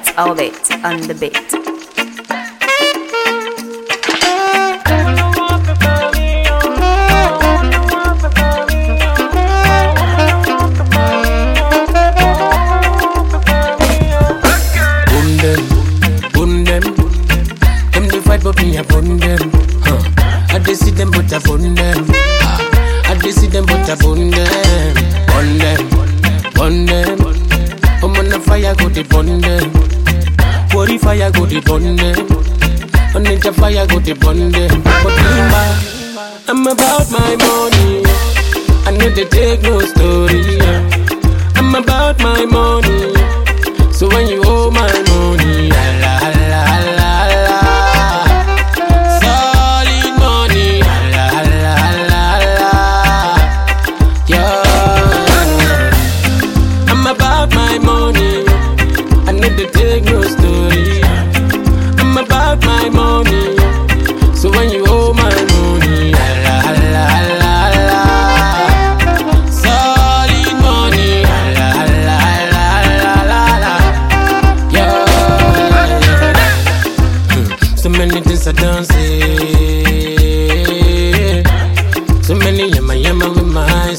It's all bit on the bit. But me upon them, I dey see them but upon them, I dey see them but upon them, on them. I'm on the fire, go the burn them. Worry fire, go the burn them. On the fire, go the burn them. But I'm about my money. I know they take no story. I'm about my money. So when you owe my money, Allah, Allah, Allah. Take no story. I'm about my money. So when you owe my money, Allah, Allah, Allah, Allah. Solid money, Allah, Allah, Allah, Allah, yeah. So many things I don't say. So many yama with my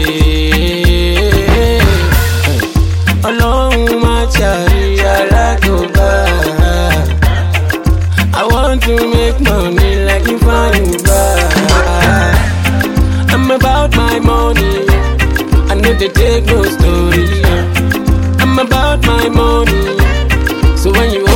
say. Along my child. I want to make money like if I I'm about my money. I know they take no story. I'm about my money. So when you